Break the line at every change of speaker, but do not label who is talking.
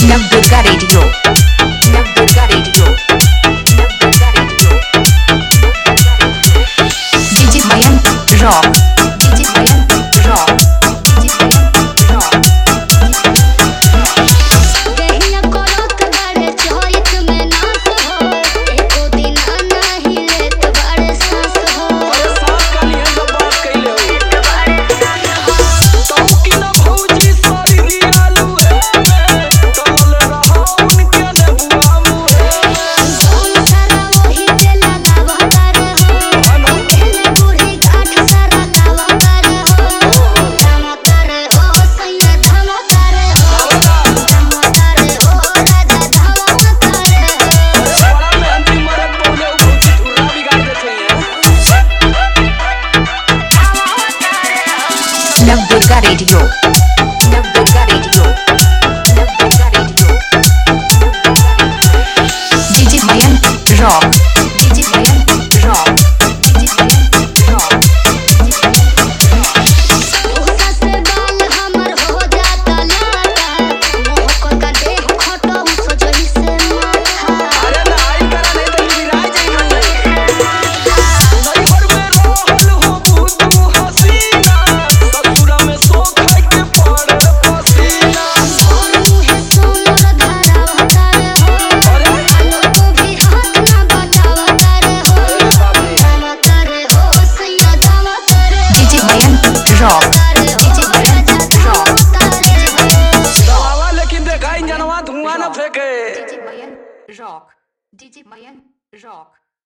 Navdurga Radio. Navdurga Radio. Navdurga Radio. DJ Mayank Rock. DJ Mayank Rock. DJ Mayank Rock.
देहिया कोलत बड़े चोइत में नाच हो एको दिन नहीं लेत बड़े सांस हो
सांस काली है सब बात कइले हो
बड़े
तो कि न भौजी सारी आलू है टल रहा उनके ने बुआ मुहे
कौन सारा वही पे लगावा कर हो तेरे बूढ़ी गाठ सारा गावा कर हो धमा कर हो सैया धमा कर हो धमा कर हो राजा धमा कर हो
बड़ा मेहनती मरद बोले भौजी धुरा बिगाड़ देते हैं
Navdurga Radio.